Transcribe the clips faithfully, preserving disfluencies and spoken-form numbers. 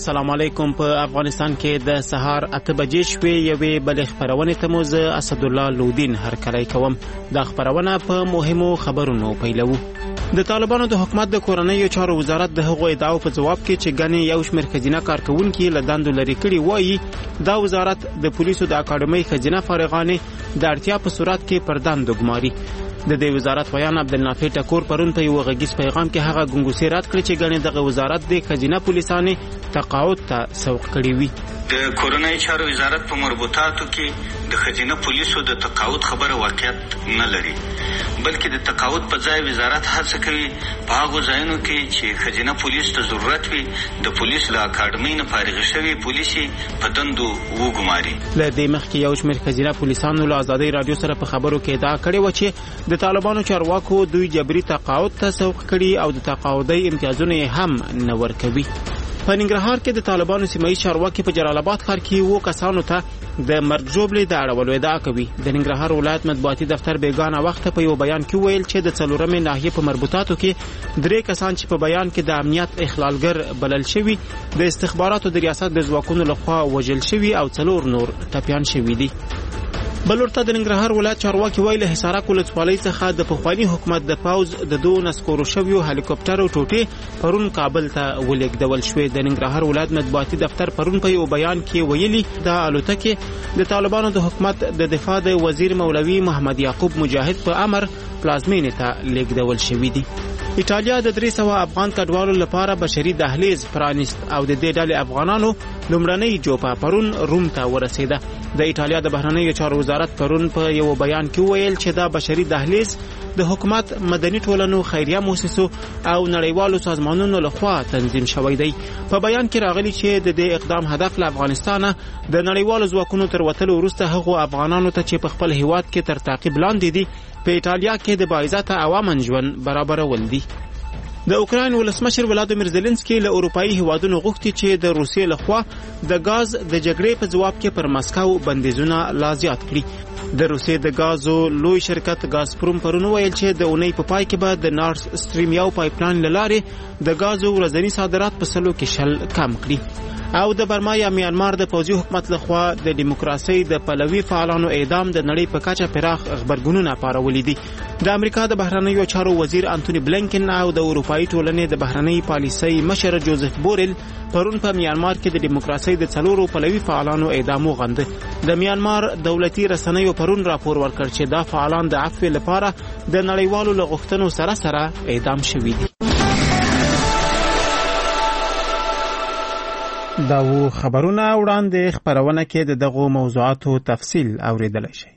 السلام علیکم. په افغانستان کې د سهار اته بجې شوې یوې بلې خبرونې ته مو زه اسدالله لودین هرکلی کوم. دا خبرونه په مهمو خبرونو پیلوو. د طالبانو د حکومت د کورنیو چارو وزارت د هغو ادعاو په ځواب کې چې ګڼې یو شمېر ښځینه کارکوونکي له دندو لرې کړي وایي دا وزارت د پولیسو د اکاډمۍ ښځینه فارغانې د اړتیا په صورت کې پر دندو ګماري. د دې وزارت ویان عبدالنافع ټکور پرون په یو غږیز پیغام کې هغه ګنګوسې رد کړې چې ګڼې دغه وزارت د ښځینه پولیسانې تقاعد ته سوق کړي وي. د کورنیو چارو وزارت په مربوطاتو کې د ښځینه پولیسو د تقاعد خبره واقعیت نه لري، بلکې د تقاعد په ځای وزارت هڅه کوي په هغو ځایونو کې چې ښځینه پولیسو ته ضرورت وي د پولیس له اکاډمۍ نه فارغې شوي پولیسې په دندو وګماري. له دې مخکې یو شمېر ښځینه پولیسانو له ازادۍ راډیو سره په خبرو کې ادعا کړې وه چې د طالبانو چارواکو دوی جبري تقاعد ته سوق کړي او د تقاعدي امتیازونه یې هم نه ورکوي. په ننګرهار کې د طالبانو سیمه‌ییز چارواکي په جلال آباد ښار کې اووه کسانو ته د مرګ ژوبلې د اړولو ادعا کوي. د ننګرهار ولایت مطبوعاتي دفتر بیګانه وخت په یو بیان کې ویل چې د څلورمې ناحیې په مربوطاتو کې درې کسان چې په بیان کې د امنیت اخلالګر بلل شوي د استخباراتو د ریاست د ځواکونو لخوا وژل شوي او څلور نور ټپیان شوي دي. بل ورته د ننګرهار ولایت چارواکي ویل حصارک ولسوالۍ څخه د پخواني حکومت د پوځ د دوو نسکورو شویو هلیکوپټرو ټوټې پرون کابل ته ولېږدول شوې. د ننګرهار ولایت مطبوعاتي دفتر پرون په یو بیان کې ویلي دا الوتکې د طالبانو د حکومت د دفاع د وزیر مولوي محمد یعقوب مجاهد په امر پلازمینې ته لېږدول شوي دي. ایټالیا د درې سوه افغان کډوالو لپاره بشري دهلیز پرانیست او د دې ډلې افغانانو لومړنۍ جوپه پرون روم ته ورسېده. د ایټالیا د بهرنیو چارو وزارت پرون په یو بیان کې ویل چې دا بشري دهلیز د حکومت، مدني ټولنو، خیریه مؤسسو او نړیوالو سازمانونو لخوا تنظیم شوی دی. په بیان کې راغلی چې د دې اقدام هدف له افغانستانه د نړیوالو ځواکونو تر وتلو وروسته هغو افغانانو ته چې په خپل هیواد کې تر تعقیب لاندې دي په ایټالیا کې د باعزته عوامن ژوند برابرول دي. د اوکراین ولسمشر ولادیمیر زيلنسکي له اروپایي هیوادونو غوښتي چې د روسیې لخوا د غاز د جګړې په ځواب کې پر مسکو بندیزونه لا زیات کړي. د روسیې د غازو لوی شرکت غازپروم پرون ویل چې د اونۍ په پای کې به د نارت سټریم یو پایپلاین له لارې د غازو ورځني صادرات په سلو کې شل کم کړي. او د برما یا میانمار د پوځي حکومت لخوا د دیموکراسي د پلوي فعالانو اعدام د نړۍ په کچه پراخ خبرګونونه پارولي دي. د امریکا د بهرنیو چارو وزیر انټونی بلینکن او د اروپایي ټولنې د بهرنۍ پالیسۍ مشر جوزف بورل پرون په میانمار کې د دیموکراسي د څلورو پلوي فعالانو اعدام وغنده. د میانمار دولتي رسنیو پرون راپور ورکړ چې دا فعالان د عفو لپاره د نړیوالو لغښتنو سره سره اعدام شوي دي. دا و خبرونه وړاندې خبرونه کې د دغو موضوعاتو تفصیل اوریدلای شئ.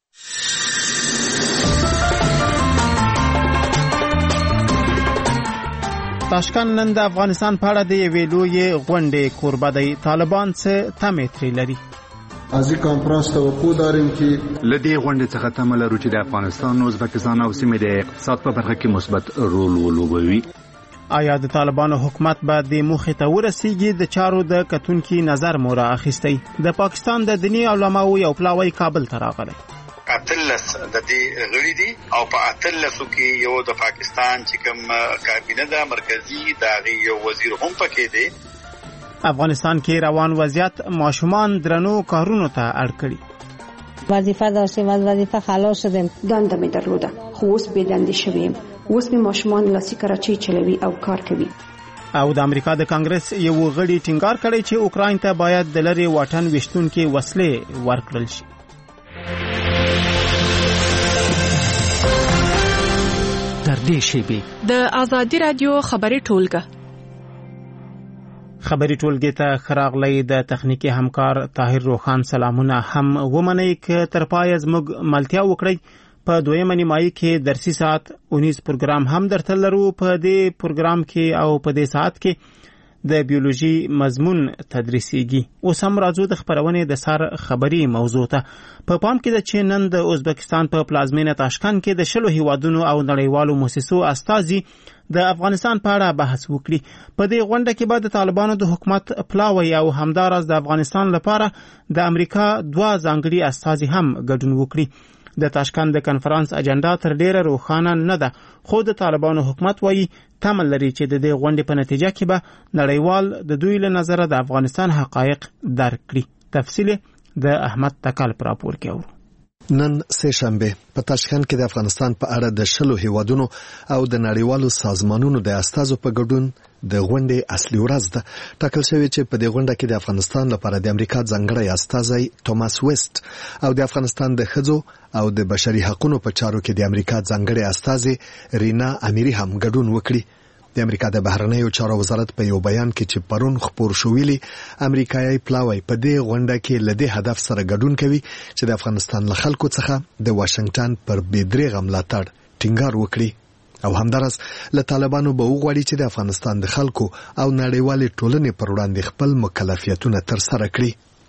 تاشکند نن د افغانستان په اړه د یوې لویې غونډې کوربه دی. طالبان څه تمې ترې لري؟ از این کنفرانس توقع داریم که له دې غونډې څخه تمه لرو چې د افغانستان، ازبکستان او سیمې د اقتصاد په برخه کې مثبت رول ولوبوي. آیا د طالبانو حکومت به د موخې ته ورسیږي؟ د چارو د کتونکي نظر مو را اخیستی. د پاکستان د دیني علماو یو پلاوی کابل ته راغلی. اتلس د دې غړي دي او په اتلسو کې یو د پاکستان چې کوم کابینه ده مرکزی دا یو وزیر هم پکې دی. افغانستان کې روان وضعیت ماشومان درنو کارونو ته اړ کړي. وظیفه داشتیم از وظیفه خلاص شدیم. دنده می درلوده خو اوس بې دندې شویم. اوس می ماشومان لاسي کراچۍ چلوي او کار کوي. او د امریکا د کانګرس یو غړي ټینګار کړی چې اوکراین ته باید د لری واټن وشتونکو وسلې ورکړل شي. تر دې شی د آزادی رادیو خبري ټولګه خبري ټولګه ته خراغلی د تخنیکی همکار طاهر روخان سلامونه هم ومنئ ک تر پای زموږ ملتیا وکړئ. په دویمه نیمایي کې درسي ساعت اونیس پروګرام هم درته لرو. په دې پروګرام کې او په دې ساعت کې د بیولوژي مضمون تدریسیږي. اوس هم راځو د خبرونې د سر خبري موضوع ته. په پام کې د چې نن د ازبکستان په پلازمینه تاشکند کې د شلو هیوادونو او نړیوالو مؤسسو استازي د افغانستان په اړه بحث وکړي. په دې غونډه کې به د طالبانو د حکومت پلاوی او همداراز د افغانستان لپاره د امریکا دوه ځانګړي استازي هم ګډون وکړي. د تاشکند د کنفرانس اجنډا تر ډیره روښانه نه ده، خو د طالبانو حکومت وایي تمل لري چې د دې غونډې په نتیجه کې به نړیوال د دوی له نظره د افغانستان حقایق درک کړي. تفصیل د احمد تکل پر راپور کې اورو. نن سه شنبه په تاشکند کې د افغانستان په اړه د شلو هیوادونو او د نړیوالو سازمانونو د استازو په ګډون د غونډې اصلي ورځ ده. ټاکل شوی چې په دې غونډه کې د افغانستان لپاره د امریکا ځانګړی استازی توماس ویسټ او د افغانستان د ښځو او د بشري حقوقو په چارو کې د امریکا ځانګړی استازی رینا امیری هم ګډون وکړي. د امریکا د بهرنیو چارو وزارت په یو بیان کې چې پرون خبر شو ویلي امریکایي پلاوی په دې غونډه کې لدې هدف سره ګډون کوي چې د افغانستان له خلکو څخه د واشنگټن پر بېدریغه ملاتړ ټینګار وکړي او همدارس له طالبانو به وغواړي چې د افغانستان د خلکو او نړیوالې ټولنې پر وړاندې خپل مکلفیتونه ترسره کړي.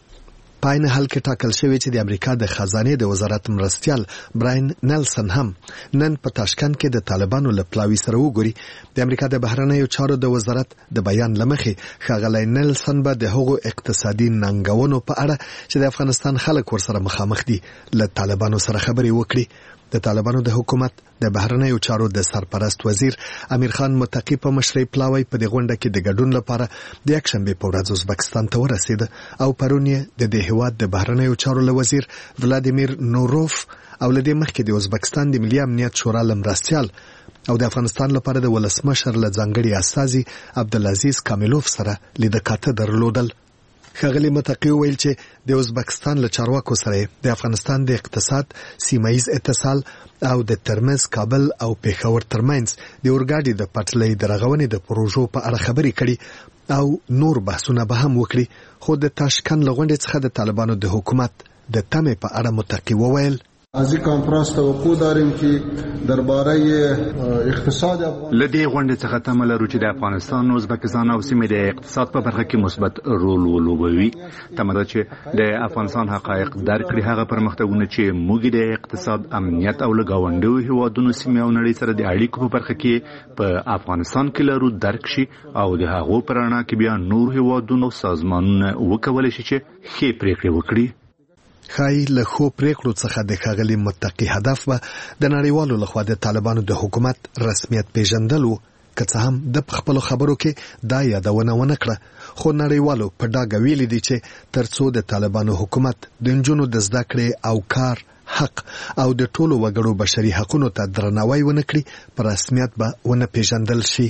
پاین حل کې ټاکل شوی چې د امریکا د خزانه د وزارت مرستیال براین نیلسن هم نن په تاشکند کې د طالبانو له پلاوی سره وګوري. د امریکا د بهرنیو چارو د وزارت د بیان لمخې ښاغلی نیلسن به د هغو اقتصادي ننګونو په اړه چې د افغانستان خلک ورسره مخامخ دي له طالبانو سره خبرې وکړي. د طالبانو د حکومت د بهرنیو چارو د سرپرست وزیر امیر خان متقی په مشرۍ پلاوی په دې غونډه کې د ګډون لپاره د یک شنبه په ورځ ازبکستان ته ورسید او پرون یې د دې هیواد د بهرنیو چارو له وزیر ولادیمیر نوروف او لدې مخکې د ازبکستان د ملي امنیت شورا لمرستیال او د افغانستان لپاره د ولسمشر له ځانګړي استازي عبدالعزیز کاملوف سره لیدکاته درلودل. ښاغلی متقی ویل چې د ازبکستان له چارواکو سره د افغانستان د اقتصاد، سیمایي اتصال او د ترمنځ کابل او پېښور ترمنځ د اورګاډي د پټلۍ د رغونې د پروژو په اړه خبرې کړي او نور بحثونه به هم وکړي. خو د تاشکند له غونډې څخه د طالبانو د حکومت د تمې په اړه متقی وویل ازی کانفرانس توقع داریم که درباره اقتصاد افغانستان لدې غونډې څخه تمه لرو چې د افغانستان، ازبکستان او سیمې د اقتصاد په برخه کې مثبت رول ولوبوي. تمه ده چې د افغانستان حقایق درک کړي، هغه پرمختګونه چې موږ د اقتصاد، امنیت او له ګاونډیو هیوادونو، سیمې او نړۍ سره د اړیکو په برخه کې په افغانستان کې لرو درک شي او د هغو په رڼا کې بیا نور هیوادونو سازمانونه وکولی شي چې ښې پرېکړې وکړي. خای له خو پریکړو څخه د ښاغلي متقی هدف به د نړیوالو لخوا د طالبانو د حکومت رسمیت پیژندل و، که څه هم د خپلو خبرو کې دا یادونه ونه کړه. خو نړیوالو په ډاګه ویلي دي چې ترڅو د طالبانو حکومت د نجونو د زده کړې او کار حق او د ټولو وګړو بشري حقوقو ته درناوی ونه کړي، په رسمیت به ونه پیژندل شي.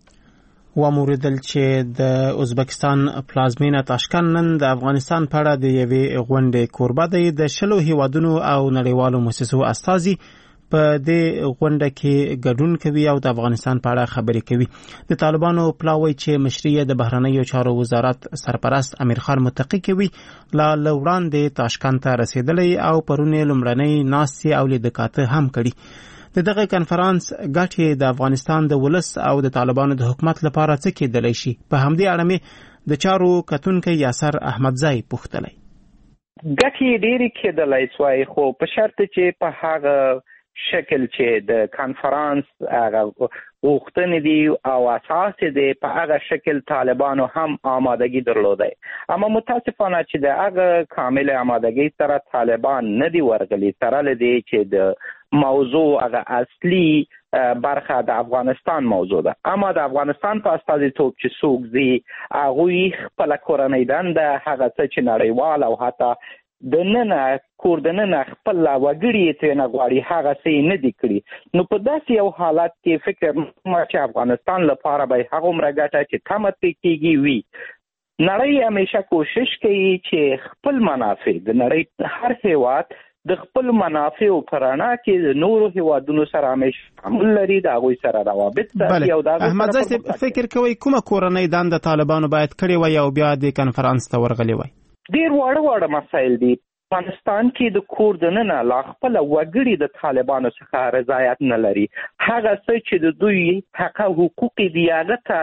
وموردل چې د ازبکستان پلازمینه تاشکند نن د افغانستان په اړه د یوې غونډې کوربه دی. د شلو هیوادونو او نړیوالو مؤسسو استازي په دې غونډه کې ګډون کوي او د افغانستان په اړه خبرې کوي. د طالبانو پلاوی چې مشري د بهرنیو چارو وزارت سرپرست امیر خان متقی کوي لا لوړاندې تاشکند ته رسیدلی او پرونی لومړنۍ ناستې او لیدکاته هم کړي. د دغه کنفرانس ګټې د افغانستان د ولس او د طالبانو د حکومت لپاره څه کېدلی شي؟ په همدې اړه مې د چارو کتونکی یاسر احمدزی پوښتلی. ګټې ډېرې کېدلی شوای، خو په شرط چې په هغه شکل چې د کنفرانس هغه غوښتنې دي او اساس دی په هغه شکل طالبانو هم آمادگی درلوده. اما متاسفانه چې د هغه کامل آمادگی سره طالبان نه دی ورغلي، سره لدی چې د موضوع هغه اصلي برخه د افغانستان موضوع ده. اما د افغانستان په استازیتوب چې څوک ځي هغوی خپله کورنۍ دنده هغه څه چې نړیوال او حتی د ننه کور د ننه خپل وګړي یې ترېنه غواړي هغه څه یې نه دي کړي. نو په داسې یو حالت کې فکر ما چې افغانستان لپاره به هغومره ګټه چې کمه ترې کېږي وي. نړۍ همیشه کوشش کوي چې خپل منافع د نړۍ هر هیواد د خپل منافع په رڼا کې د نورو هیوادونو سره همیشه تعامل لري، د هغوی سره روابط ساتي. او د احمدزی فکر کوئ کومه کورنۍ دنده طالبانو باید کړې وای او بیا د کنفرانس ته ورغلي وای؟ ډېر واړه واړه مسایل دي. افغانستان کې د کور دننه لا خپل وګړي د طالبانو څخه رضایت نه لري. هغه څه چې د دوی حق او حقوق دي هغه ته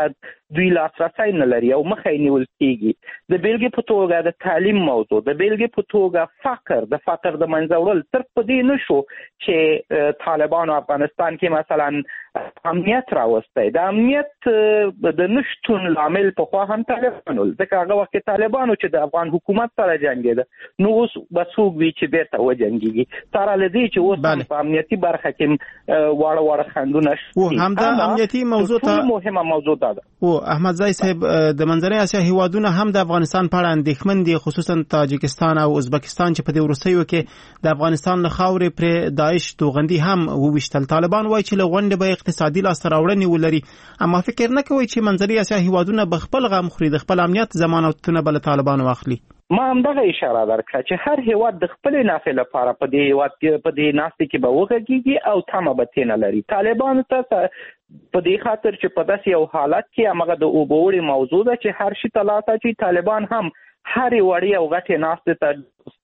دوی لاسرسی نه لري او مخه یې نیول کېږي. د بیلګې په توګه د تعلیم موضوع، د بیلګې په توګه فقر، د فقر د منځه وړل، تر په دې نه شو چې طالبانو افغانستان کې مثلا امنیت راوستی. د امنیت د نشتون لامل پخوا هم طالبانو، ځکه هغه وخت کې طالبانو چې د افغان حکومت سره جنګېده، نو اوس به څوک وي چې بیرته وجنګېږي. سره له دې چې اوس په امنیتي برخه کې واړه واړه خنډونه شته. همدا امنیتي موضوع ته مهمه موضوع ده. او احمد زای صاحب، د منځنۍ اسیا هیوادونه هم د افغانستان په اړه اندېښمن دي، خصوصا تاجکستان او ازبکستان چې په دې وروستیو کې د افغانستان له خاورې پر داعش توغندي هم وویشتل. طالبان وایي چې له غونډې به اقتصادي لاسته راوړنې ولري، اما فکر نه کوي چې منځنۍ اسیا هیوادونه به خپل غم خوري، د خپل امنیت ضمانتونه به له طالبانو واخلي. ما هم دغه اشاره درکړه چې هر هیواد د خپل نافع لپاره په دې هیواد کې په دې ناستې کې به وغږیږي او تمه به ترې نه لري. طالبانو ته په دې خاطر چې په داسې یو حالت کې همغه د اوبوړې موضوع ده چې هر شي ته لاس اچوي، طالبان هم هرې وړې او غټې ناستې ته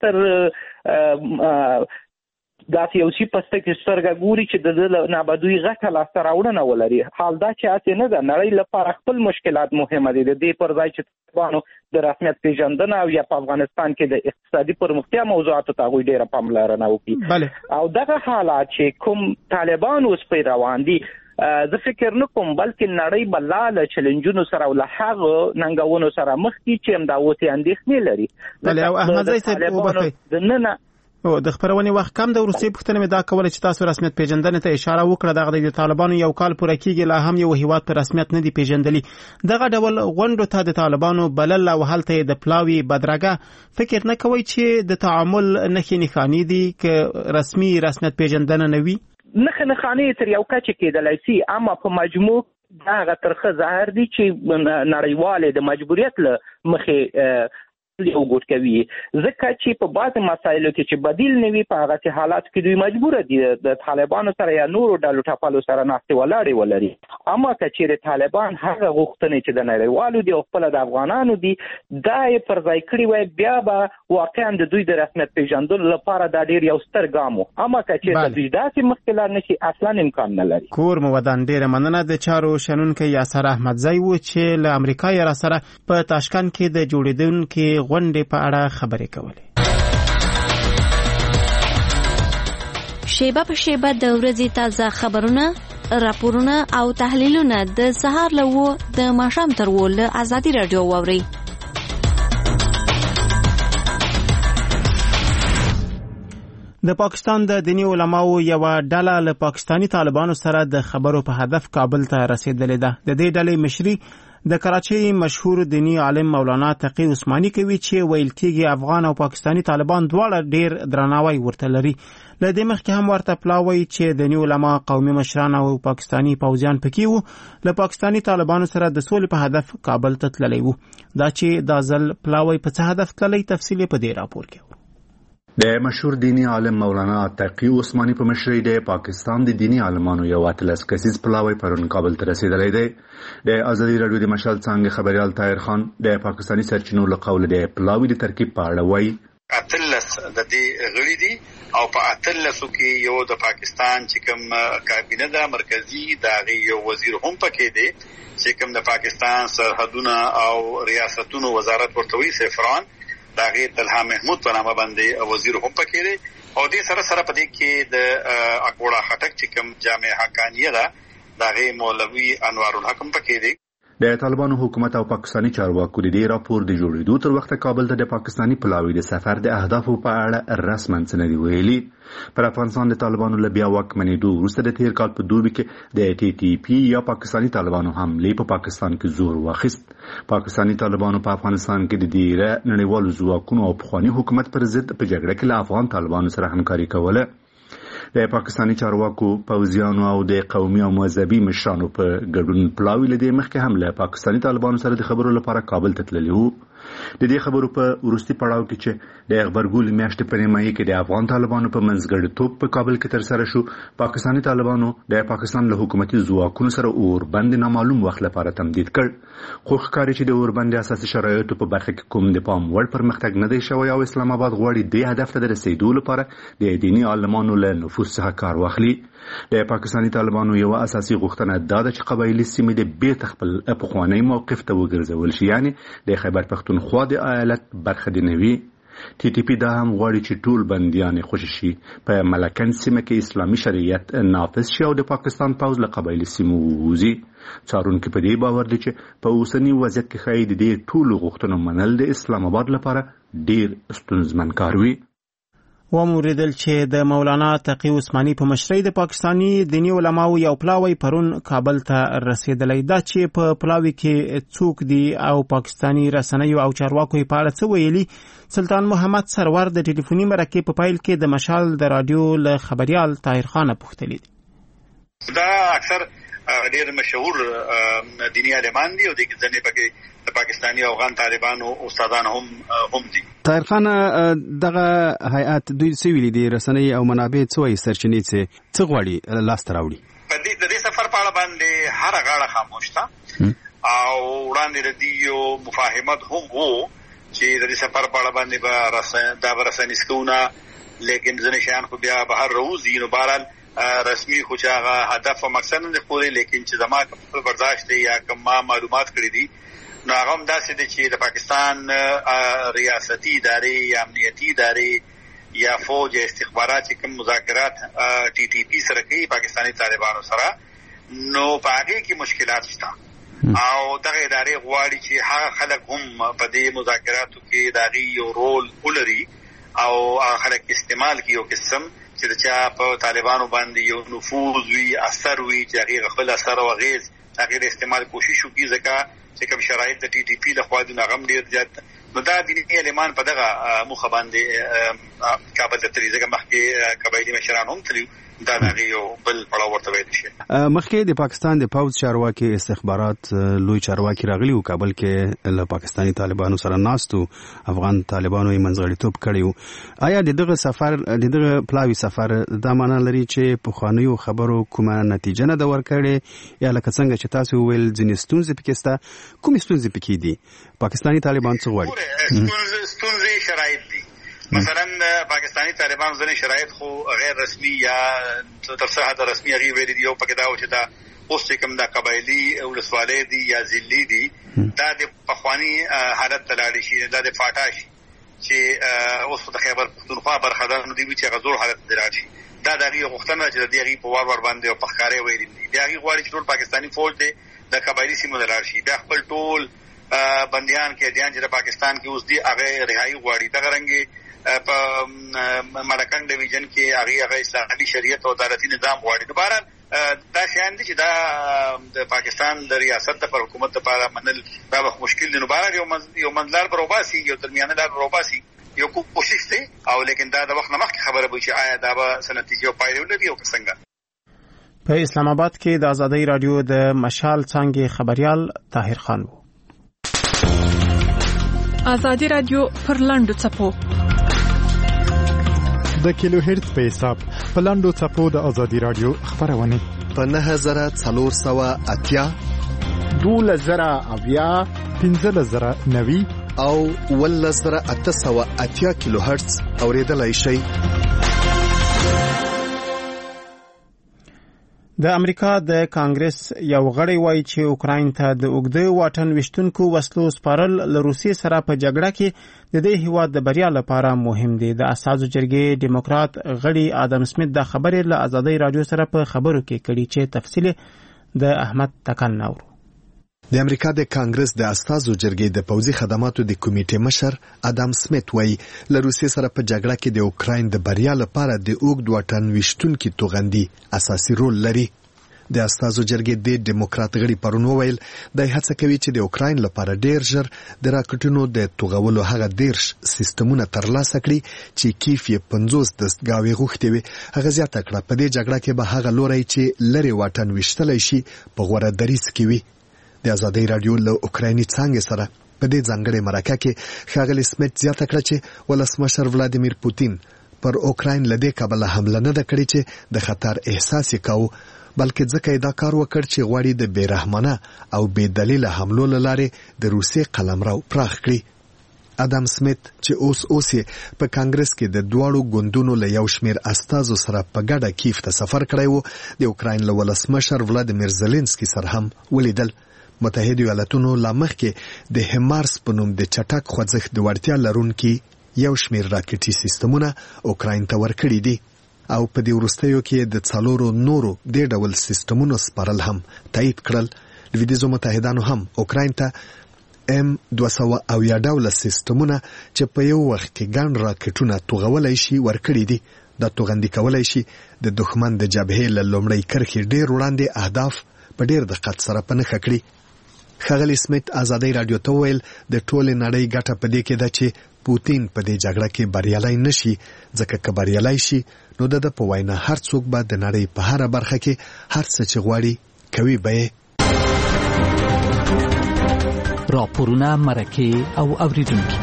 ستر داسې یو شي په سترګه سترګه ګوري چې د ده نه به دوی غټه لاسته راوړنه ولري. حال دا چې هسې نه ده، نړۍ لپاره خپل مشکلات مهمه دي. د دې پر ځای چې طالبانو د رسمیت پیژندنه او یا په افغانستان کې د اقتصادي پرمختیا موضوعاتو ته هغوی ډېره پاملرنه وکړي. او دغه حالات چې کوم طالبان اوس پرې روان دي، زه فکر نه کوم بلکې نړۍ به لا له چلنجونو سره او له هغو ننګونو سره مخ کړي چې همداوسې اندېښنې لري. بلې او احمد زای صاحب وبخښئ، د ننه او د خبرونې وخت کم د وروستۍ پوښتنه مې دا کوله چې تاسو رسمیت پیژندنې ته اشاره وکړه. دغه د طالبانو یو کال پوره کېږي، لا هم یو هیواد په رسمیت نه دی پیژندلی. دغه ډول غونډو ته د طالبانو بلل او هلته د پلاوي بدرګه، فکر نه کوي چې د تعامل نښې نښانې دي که رسمي رسمیت پیژندنه نه وي؟ نښې نښانې تر یو کچې کېدلی سي، اما په مجموع دغه ترخه ظاهر دي چې نړیوالې د مجبوریت له مخې یو ګوټ کوي، ځکه چې په بعض مسایلو کې چې بدیل نه وي، په هغه حالات کې دوی مجبور دي د طالبانو سره یا نورو ډلو ټپلو سره ناستې ولاړې ولري. اما که چیرې طالبان هغه غوښتنې چې د نړیوالو دي او خپل د افغانانو دي دا یې پر ځای کړي وای، بیا به واقعا د دوی د رسمیت پیژندلو لپاره دا ډېر یو ستر ګام و. اما که چیرې دوی داسې مخکې لاړ نه شي، اصلا امکان نه لري. کور مو ودان، ډېره مننه. د چارو شنونکی یاسر احمدزی و چې له امریکا یې راسره په تاشکند کې د جوړېدونکې غونډې په اړه خبرې کولې. شیبه په شیبه د ورځې تازه خبرونه، راپورونه او تحلیلونه د سهار له وو د ماښام تر وو له ازادي رادیو واورئ. د پاکستان د دینی علماو یو ډله له پاکستانی طالبانو سره د خبرو په هدف کابل ته رسیدلې ده. د دې ډلې مشري د کراچۍ مشهور دینی عالم مولانا تقی عثماني کوي چې ویل کېږي افغان او پاکستانی طالبان دواړه ډېر درناوی ورته لري. له دې مخکې هم ورته پلاوی چې دینی علما، قومي مشران او پاکستانی پوځیان پکې وو، له پاکستانی طالبانو سره د سولې په هدف کابل ته تللی وو. دا چې دا ځل پلاوی په څه هدف تللی، تفصیل په دې راپور کې. د مشهور دینی عالم مولانا تقی عثماني په مشرۍ د پاکستان د دینی عالمانو یو اتلس کسیز پلاوی پرون کابل ته رسیدلی دی. د ازادي رادیو د مشال څانګې خبريال طاهر خان د پاکستانی سرچینو له قوله د پلاوی د ترکیب په اړه وایي. اتلس د دې غړي دي او په اتلسو کې یو د پاکستان چې کوم کابینه ده مرکزی، دا یو وزیر هم پکې دی چې کوم د پاکستان سرحدونه او ریاستونو وزارت ورته وی سفران، دا غي طلحه محمود په نامه باندې وزیر هم پکې دی. او دې سره سره په دې کې د اکوړه خټک چې کوم جامع حقانیه ده، دا غي مولوی انوار الحق هم پکې دی. د طالبانو حکومت او پاکستانی چارواکو د دې راپور د جوړېدو تر وخته کابل ته د پاکستانی پلاوی د سفر د اهدافو په اړه رسماً څه نه دي ویلي. پر افغانستان د طالبانو له بیا واکمنېدو وروسته د تیر کال په دوبي کې د ټي ټي پي یا پاکستانی طالبانو حملې په پاکستان کې زور واخیست. پاکستانی طالبانو په افغانستان کې د ډیره نړیوالو ځواکونو او پخواني حکومت پر ضد په جګړه کې له افغان طالبانو سره همکاري کوله. د پاکستانی چارواکو، پوځیانو او د قومي او مذهبي مشرانو په ګډون پلاوی له دې مخکې هم له پاکستانی طالبانو سره د خبرو لپاره کابل ته تللی وو. د دې خبرو په وروستي پړاو کې چې د غبرګول میاشتې په نیمایي کې د افغان طالبانو په منځګړیتوب په کابل کې تر سره شو، پاکستانی طالبانو د پاکستان له حکومتي ځواکونو سره اوربند نامعلوم وخت لپاره تمدید کړ. خو ښکاري چې د اوربند اساسي شرایطو په برخه کې کوم د پام وړ پرمختګ نه دی شوی او اسلام آباد غواړي د هدف ته د رسیدو لپاره د دینی عالمانو له نفوذ څخه کار واخلي. د پاکستاني طالبانو یو اساسي غوښتنه دا ده چې قبایلی سیمې د بیرته خپل پخوانی موقف ته وګرځول شي، یعنی د خیبر پښتونخوا د ایالت برخه دي نوي. ټي ټي پی دا هم غواړي چې ټول بنديان خوشي شي، په ملکن سیمه کې اسلامي شریعت نافذ شي او د پاکستان پوز له قبایلی سیمو ووځي. څارونکو په دې باور دي چې په اوسنی وضعیت کې ښایي د دې ټولو غوښتنو منل د اسلام آباد لپاره ډیر ستونزمن کار وي. وموریدل چې د مولانا تقی عثماني په مشرۍ د پاکستانی دینی علماو یو پلاوی پرون کابل ته رسیدلی. دا چې په پلاوی کې څوک دي او پاکستانی رسنیو او چارواکو په اړه څه ویلي، سلطان محمد سرور د ټلیفوني مرکې په پایل کې د مشال د رادیو له خبريال طاهر خان پوښتلی دي. دا اکثر ډېر مشهور دینی عالمان دي او د ځنې پکې د پاکستاني او افغان طالبانو استادان هم هم دي. طاهر خان دغه هیئات دوی څه ویلي دي، رسنۍ او منابع څه وایي، سرچینې څه څه غواړي لاسته راوړي؟ په دې د دې سفر په اړه باندې هر غاړه خاموش ده او وړاندې د دې مفاهمت هم وو چې د دې سفر په اړه باندې به رسنۍ دا رسنۍ سکونه، لیکن ځنې شیان خو بیا بهر راوځي. نو بهرحال رسمي خو چې هغه هدف او مقصد نه خوري، لیکن چې زما خپل برداشت یا کوم معلومات کړی دي نو هغه هم داسې دي چې د پاکستان ریاستي ادارې یا امنیتي ادارې یا فوج یا استخبارات چې کوم مذاکرات ټي ټي پی سره کوي پاکستاني طالبانو سره، نو په هغې کې مشکلات شته او دغه ادارې غواړي چې هغه خلک هم په دې مذاکراتو کې د هغې یو رول ولري او هغه خلک استعمال کړي یو قسم چې د چا په طالبانو باندې یو نفوذ وي، اثر وي، چې هغې خپل اثر او اغېز هغې د استعمال کوشش وکړي، ځکه چې کوم شرایط د ټي ټي پی لخوا دي هغه هم ډېر زیات. نو دا دیني عالمان په دغه موخه باندې کابل ته تللي، ځکه مخکې قبایلي مشران هم تللي، دا د هغې یو بل پړاو ورته ویلی شي. مخکې د پاکستان د پوځ چارواکي استخبارات لوی چارواکي راغلي وو کابل کې له پاکستاني طالبانو سره ناست وو، افغان طالبانو یې منځغړیتوب کړی وو. آیا د دغه سفر د دغه پلاوي سفر دا معنا لري چې پخوانیو خبرو کومه نتیجه نه ده ورکړې، یا لکه څنګه چې تاسو وویل ځینې ستونزې پکې شته، کومې ستونزې پکې دي؟ پاکستاني طالبان څه غواړي؟ ستونزې شرایط دي. مثلا پاکستاني طالبان ځینې شرایط خو غیر رسمي یا تر څه حده رسمي هغې ویلي دي. یو پکې دا و چې دا اوس چې کوم دا قبایلي ولسوالۍ دي یا ضلعي دي دا د پخواني حالت ته لاړې شي، دا د فاټا شي چې اوس د خیبر پښتونخوا برخه ده، نو دوی وي چې هغه زوړ حالت ته لاړ شي. دا د هغې غوښتنه چې د دې هغې په وار وار باندې او په ښکاره ویلي دي. د هغې غواړي چې ټول پاکستاني فوج دی د قبایلي سیمو ته لاړ شي، بیا خپل ټول بندیان قیدیان چې د پاکستان کې اوس دي هغه رهایي غواړي. دغه رنګې په ملکن ډویژن کې هغې هغه اسلامي شریعت او عدالتي نظام غواړي. نو بهرحال دا شیان دي چې دا د پاکستان د ریاست د پر حکومت لپاره منل دا وخت مشکل دي. نو بهرحال یو منځلار به روباسي، یو درمیانه لار به روباسي، یو کوشش دی او لیکن دا د وخت نه مخکې خبره به چې آیا دا به څه نتیجې او پایلې ولري او که څنګه. په اسلام آباد کې د ازادۍ رادیو د مشال څانګې خبريال طاهر خان وو. ازادي رادیو پر لاندو څپو د کیلو هرتز په حساب په لاندو څپو د ازادي رادیو خبرونه په نه زره څلور سوه اتیا، دوله زره اویا، پنځه زره نوي او اوله زره اته سوه اتیا کیلو هرتز اوریدلای شئ. د امریکا د کانګرس یو غړی وایي چې اوکراین ته د اوږده واټن وشتونکو وسلو سپارل له روسیې سره په جګړه کې د دې هیواد د بریا لپاره مهم دي. د اساسو جرګې ډیموکرات غړي آدم سمیت د خبرې له ازادۍ رادیو سره په خبرو کې کړي چې تفصیل د احمد تکان ناورو. د امریکا د کانګرس د اساسو جرګې د پوځي خدماتو د کمیټې مشر آدم سمیت وایي له روسیې سره په جګړه کې د اوکراین د بریا لپاره د اوږد واټن وشتونکي توغندي اساسي رول لري. د اساسو جرګې د ډیموکرات غړي پرون وویل د هڅه کوي چې د اوکراین لپاره ډیر ژر د راکټونو د توغولو هغه دیرش سیستمونه ترلاسه کړي چې کیف یې پنځوس دستګاوې غوښتي وي. هغه زیاته کړه په دې جګړه کې به هغه لوري چې لري واټن وشتلی شي په غوړه دریځ کې وي. د ازادۍ رادیو له اوکرایني څانګې سره په دې ځانګړې مرکه کې ښاغلی سمیت زیاته کړه چې ولسمشر ولادیمیر پوتین پر اوکراین له دې کبله حمله نه ده کړې چې د خطر احساس یې کاوه، بلکې ځکه یې دا کار وکړ چې غواړي د بې رحمانه او بې دلیله حملو له لارې د روسیې قلمرو پراخ کړي. ادم سمیت چې اوس اوس په کانګرس کې د دواړو ګوندونو له یو شمیر استازو سره په ګډه کیف ته سفر کړی و، د اوکراین له ولسمشر ولادیمیر زيلنسکي سره هم ولیدل. متحده ایالاتونو لا مخکې د هیمارس په نوم د چټک خوځښت د وړتیا لرونکي یو شمیر راکټي سیستمونه اوکراین ته ورکړي دي او په دې وروستیو کې د څلورو نورو د ډول سیستمونو سپارل هم تایید کړل. لویدیځو متحدانو هم اوکراین ته ام دوه سوه اویا ډول سیستمونه چې په یو وخت کې ګڼ راکټونه توغولای شي ورکړي دي. دا توغندي کولای شي د دښمن د جبهې له لومړۍ کرښې ډېر وړاندې اهداف په ډېر دقت سره په نښه کړي. ښاغلي سمیت ازادۍ راډیو ته وویل د ټولې نړۍ ګټه په دې کې ده چې پوتین په دې جګړه کې بریالی نشي، ځکه که بریالی شي نو د ده په وینا هر څوک به د نړۍ په هره برخه کې هر څه چې غواړي کوي به یې. راپورونه، مرکې او اوریدونکي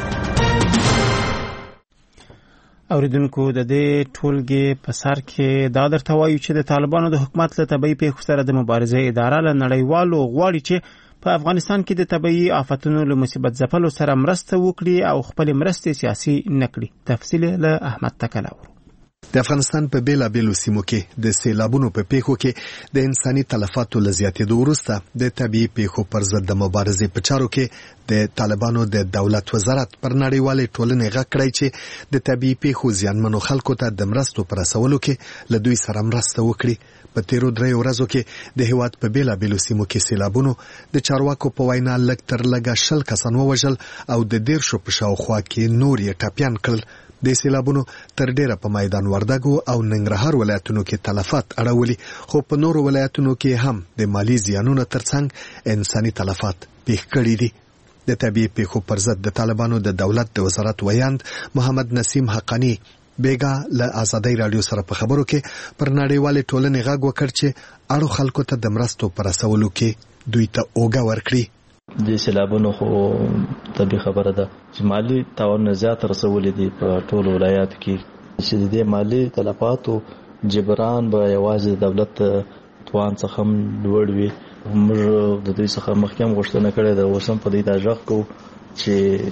اوریدونکو د دې ټولګي په سر کې دا درته وایو چې د طالبانو د حکومت له طبيعي پیښو سره د مبارزې اداره له نړیوالو غواړي چې په افغانستان کې د طبيعي آفتونو له مصیبت ځپلو سره مرسته وکړي او خپل مرستې سیاسي نکړي. تفصیل له احمد تکلاور. د افغانستان په بیلابیلو سیمو کې د سیلابونو په پیښو کې د انساني تلفاتو له زیاتېدو وروسته د طبيعي پیښو پر ضد د مبارزې په چارو کې د طالبانو د دولت وزارت پر نړیوالې ټولنې غږ کړی چې د طبيعي پیښو زیانمنو خلکو ته د مرستو پر رسولو کې له دوی سره مرسته وکړي. په تیرو دریو ورځو کې د هیواد په بیلابیلو سیمو کې سیلابونو د چارواکو په وینا لږ تر لږه شل کسان ووژل او د دیرشو په شاوخوا کې نور یې ټپیان کړل. د سیلابونو تر ډیره په میدان وردګو او ننګرهار ولایتونو کې تلفات اړولي، خو په نورو ولایتونو کې هم د مالی زیانونو ترڅنګ انساني تلفات پیښ کړي دي. د طبيعي پیښو پر ضد د طالبانو د دولت د وزارت ویاند محمد نسیم حقانی بیگا له ازادۍ راډیو سره په خبرو کې پر نړیوالې ټولنې غږ وکړ چې اړو خلکو ته د مرستو پر رسولو کې دوی ته اوږه ورکړي. د سیلابونو خو طبي خبره ده چې مالی تاوان زیات رسولې دي په ټولو ولایاتو کې، چې د مالی تلفاتو جبران به یوازې دولت توان څخه لوړ وي. موږ د دوی څخه مخکې هم غوښتنه کړې ده، اوس هم په دې دا غږ کوو چې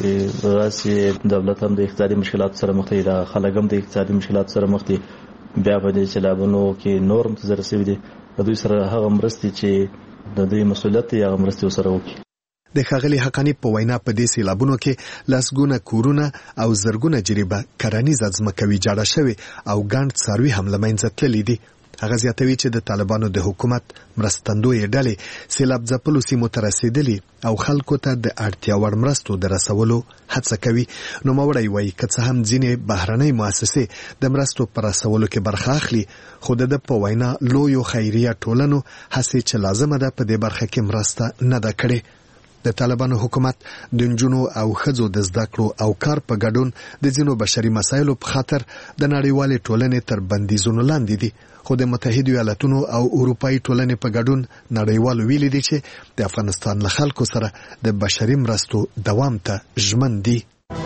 راسي دولت هم د اقتصادي مشکلاتو سره مخ دی، د خلک هم د اقتصادي مشکلاتو سره مخ دي، بیا په دې سیلابونو کې نور متضرر شوي دي. د دوی سره هغه مرستې چې د دوی مسؤلیت یې هغه مرستې سره وکړي. د ښاغلي حقانی په وینا په دې سیلابونو کې لسګونه کورونه او زرګونه جریبه کرنیزه ځمکه ویجاړه شوې او ګڼ څاروي هم له منځه تللي دي. هغه زیاتوي چې د طالبانو د حکومت مرستندویې ډلې سیلاب ځپلو سیمو ته رسېدلي او خلکو ته د اړتیا وړ مرستو د رسولو هڅه کوي. نوموړی وایي که څه هم ځینې بهرنۍ مؤسسې د مرستو په رسولو کې برخه اخلي، خو د ده په وینا لویو خیریه ټولنو هڅې چې لازمه ده په دې برخه کې مرسته نه ده کړې. د طالبانو حکومت د نجونو او ښځو د زده کړو او کار په ګډون د ځینو بشري مسایلو په خاطر د نړیوالې ټولنې تر بندیزونو لاندې دي، خو د متحده ایالاتونو او اروپایي ټولنې په ګډون نړیوالو ویلي دي چې د افغانستان له خلکو سره د بشري مرستو دوام ته ژمن دي.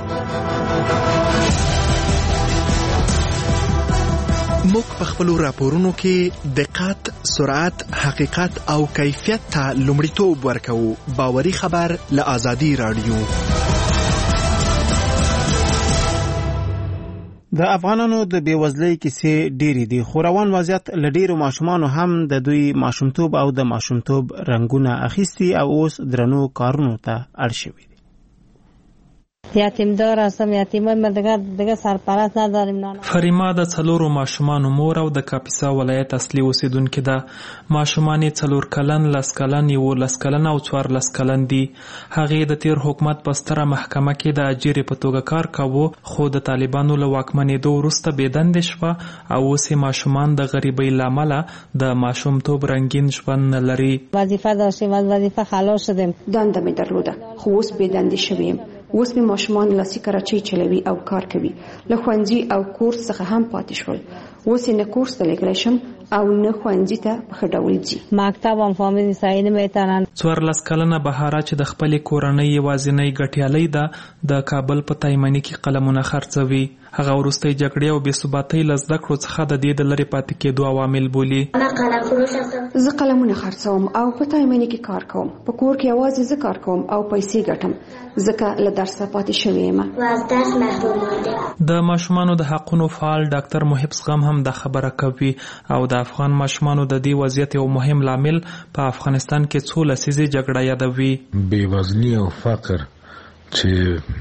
موږ په خپلو راپورونو کې دقت، سرعت، حقیقت او کیفیت ته لومړیتوب ورکوو. باوري خبر له ازادي راډیو. د افغانانو د بیوزلۍ کیسې ډېرې دي، خو روان وضعیت له ډېرو ماشومانو هم د دوی ماشومتوب او د ماشومتوب رنګونه اخیستي او اوس درنو کارونو ته اړ شوي دي. یتیم دار هستم، یتیمان ما دیگه دیگه سرپرست نداریم. فریما د څلورو ماشومانو مور او د کاپیسا ولایت اصلي اوسیدونکې ده. ماشومان یې څلور کلن، لس کلن، یولس کلن او څوارلس کلن دي. هغې د تیر حکومت په ستره محکمه کې د اجرې په توګه کار کاوه، خو د طالبانو له واکمنېدو وروسته بېدندې شوه او اوس یې ماشومان د غریبۍ له امله د ماشومتوب رنګین ژوند نه لري. وظیفه داشتیم، از وظیفه خلاص شدیم. دنده مې درلوده خو اوس بېدندې شویم. اوس مې ماشومان لاسي کراچۍ چلوي او کار کوي. له ښوونځي او کورس څخه هم پاتې شول. اوس یې نه کورس ته لېږلی شم او نه ښوونځي ته په ښه ډول ځي. مکتب هم فامیل صحیح نمیتونن. څوارلس کلنه بهاره چې د خپلې کورنۍ یوازینۍ ګټیالۍ ده، د کابل په تایمني کې قلمونه خرڅوي. هغه وروستۍ جګړې او بې ثباتۍ له زده کړو څخه د دې د لرې پاتې کېدو عوامل بولي. زه قلمونه خرڅوم او په تایمني کې کار کوم. په کور کې یوازې زه کار کوم او پیسې ګټم ځکه له درسه پاتې شوی یم. د ماشومانو د حقونو فعال ډاکټر محب زغم هم دا خبره کوي او د افغان ماشومانو د دې وضعیت یو مهم لامل په افغانستان کې څو لسیزې جګړه یادوي. بې وزلي او فقر چې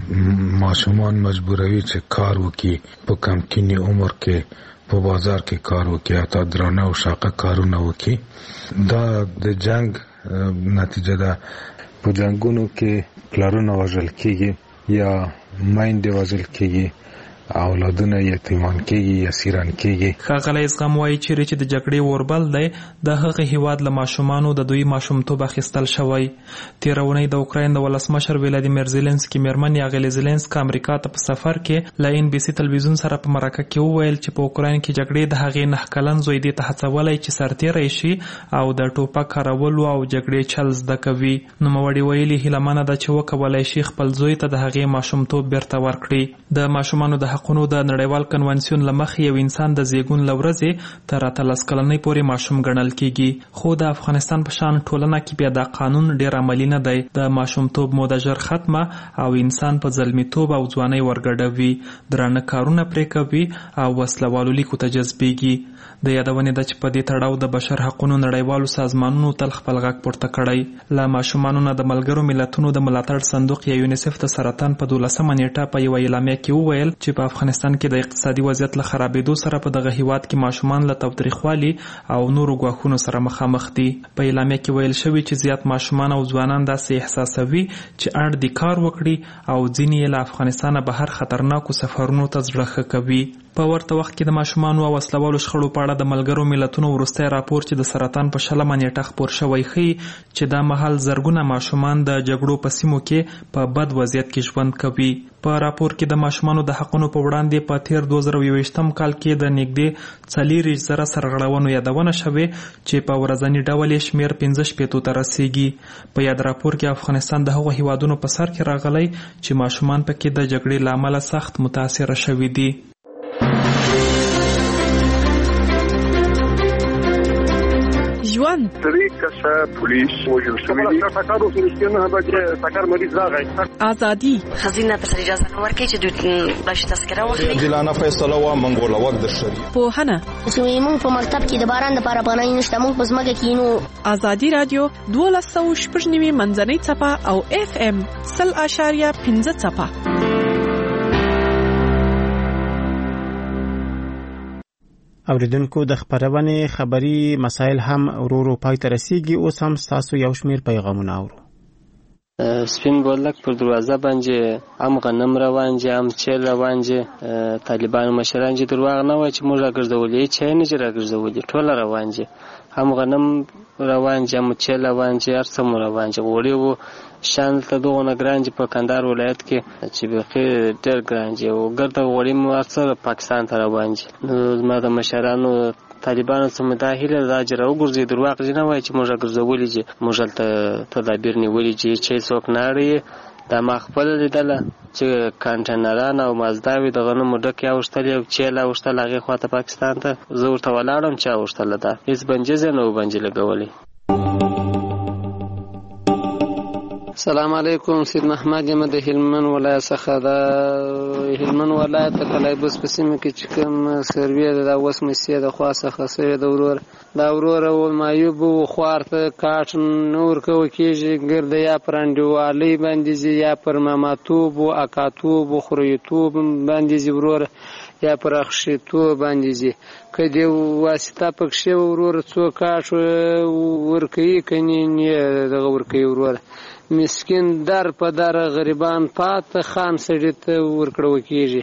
ماشومان مجبوروي چې کار وکړي په کمکینی عمر کې په بازار کې کار وکړي حتی درانه او شاقه کارونه وکړي. دا د جنگ نتیجه ده. په جنگونو کې پلارونه وژل کېږي یا میندې وژل کېږي، اولادونه یتیمان کېږي یا سیران کېږي. ښاغلی زغم وایي چیرې چې د جګړې اوربل دی د هغه هیواد له ماشومانو د دوی ماشومتوب اخیستل شوی. تېره اونۍ د اوکراین د ولسمشر ولادیمیر زیلنسکي مېرمن یاغلې زیلنسکا امریکا ته په سفر کې له ان بي سي تلویزیون سره په مرکه کې وویل چې په اوکراین کې جګړې د هغې نه کلن زوی دې ته هڅولی چې سرتېری شي او د ټوپک کارولو او جګړې چل زده کوي. نوموړې ویلي هیله منه ده چې وکولی شي خپل زوی ته د هغې ماشومتوب بیرته ورکړي. د ماشومانو د حقونو د نړیوال کنونسیون له مخې یو انسان د زیږون له ورځې تر اتلس کلنۍ پورې ماشوم ګڼل کېږي. خو د افغانستان په شان ټولنه کې بیا دا قانون ډېر عملي نه دی. د ماشومتوب موده ژر ختمه او انسان په زلمیتوب او ځوانۍ ورګډوي، درانه کارونه پرې کوي او وسلوالو لیکو ته جذبېږي. د یادونې ده چې په دې تړاو د بشر حقونو نړیوالو سازمانونو تل خپل غږ پورته کړی. له ماشومانو نه د ملګرو ملتونو د ملاتړ صندوق یا یونیسف د سرطان په دولسمه نیټه په یوه اعلامیه کې وویل چې په افغانستان کې د اقتصادي وضعیت له خرابېدو سره په دغه هیواد کې ماشومان له تاوتریخوالي او نورو ګواښونو سره مخامخ دي. په اعلامیه کې ویل شوي چې زیات ماشومان او ځوانان داسې احساسوي چې اړ دي کار وکړي او ځینې یې له افغانستانه بهر خطرناکو سفرونو ته زړه ښه کوي. په ورته وخت کې د ماشومانو او وسلوالو شخړو په اړه د ملګرو ملتونو وروستی راپور چې د سرطان په شلمه نیټه خپور شوی ښیي چې دا مهال زرګونه ماشومان د جګړو په سیمو کې په بد وضعیت کې ژوند کوي. په راپور کې د ماشومانو د حقونو په وړاندې په تیر دوه زره یوویشتم کال کې د نږدې څلېرویشت زره سرغړونو یادونه شوې چې په ورځني ډول یې شمېر پنځه شپېتو ته رسیږي. په یاد راپور کې افغانستان د هغو هیوادونو په سر کې راغلی چې ماشومان پکې د جګړې له امله سخت متاثره شوي دي. ژوند درې کسه پولیس وژل شوي دي. سکر وسرستیانه به سکر مریض راغی. ازادي خزینه ته اجازه نه ورکړي چې دوی بلش تذکره واخلي. عادلانه فیصله و منګول وخت د شری. پوهنه چې موږ په مکتب کې د باران لپاره پناه نشته، موږ په ځمکه کې نو. ازادي رادیو دولس سوه شپږ نوي منځنۍ څپه او اف ام سل اشاریه پنځه څپه. اوریدونکو د خبرونې خبري مسایل هم ورورو پای ته رسیږي. اوس هم تاسو یو شمیر پیغامونه اورو. سپین بولک پر دروازه باندې هم غنم روان دي، هم چیل روان دي. طالبان مشران چې دروغ نه وایي چې موږ راګرځولې چې نه چې راګرځولې ټول روان دي. هم غنم روان دي، هم چیل روان دي، هر څه روان دي. وړي وو شان ته دغه نه ګران دي په کندهار ولایت کې چې بخیر ډېر ګران دي او ګرته وړي مو اکثر پاکستان ته روان دي. نو زما د مشرانو طالبانو څخه مداخله راځي راوګرځي دروغ نه وایي چې موږ راګرځولې دي، موږ ته تدابیر نیولې دي چې څوک نه اړي. دا ما خپل لیدله چې کانټینران او مازداوي د غنمو ډکې اوښتلې او چیله اوښتل هغې خواته پاکستان ته. زه ورته ولاړم چې اوښتله ده، هېڅ بنجز یې نه و بنجې لګولی. السلام علیکم، سید محمد یم د هلمند ولایت څخه. د هلمند ولایت د کلایبوس په سیمه کې چې کوم سروې ده د اوس مسیې د خوا څخه سوې د ورور دا ورور او معیوب و خوار ته کاټ نه ورکول کېږي، ګرده یا پر انډیوالۍ باندې ځي یا پر ماماتوب و اکاتوب و خوریتوب باندې ځي ورور یا پر اخښیتوب باندې ځي. که دې واسطه پکښې ورور څو کاټ ورکوي که نه دغه ورکوي ورور مسکین در په در غریبان پاته خام سړي ته ورکړو کېږي.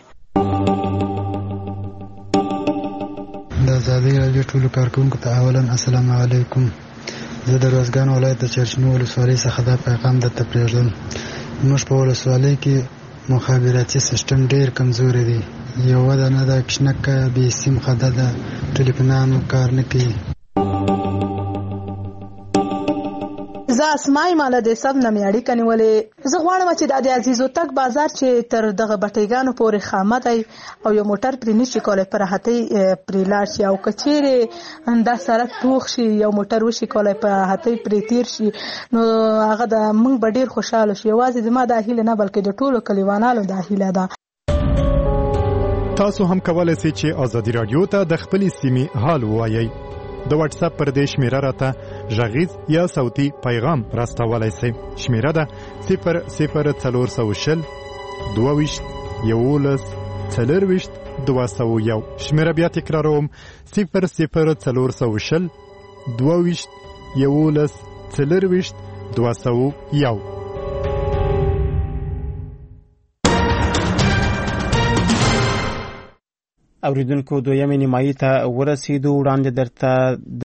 د ازادي راډیو ټولو کارکونکو ته اولا السلام علیکم. زه د روزګان ولایت د چرچنو ولسوالۍ څخه دا پیغام درته پرېږدم. موږ په ولسوالۍ کې مخابراتي سیستم ډېر کمزوری دی. یوه دانه ده کشنکه بې سیم خده ده، ټلیفونان کار نه کوي. زه اسماعی مال د سب نه میاړي کنيولې زه غواړم چې د عزیزو تک بازار چې تر دغه بټیګانو پورې خامه دی او یو موټر پرې نشي کولای پر هټي پرې لاړ شي او کچېره دا سړک پوخ شي یو موټر وشي کولای په هټي پرې تیر شي نو هغه د موږ به ډیر خوشاله شي. یوازې زما د هیله نه بلکې د ټولو کلیوانانو د هیله ده. تاسو هم کولای شئ چې آزادي رادیو ته د خپلې سیمې حال ووایئ. د واتس اپ پر دې شمیره راته غږیز یا صوتي پیغام راستولای شئ. شمیره ده صفر صفر څلور سوه شل دوه ویشت یولس څلرویشت دوه سوه یو. شمیره بیا تکراروم صفر صفر څلور سوه شل دوه ویشت یولس څلرویشت دوه سوه یو. اوریدونکو دویمې نیمایي ته ورسېدو. وړاندې درته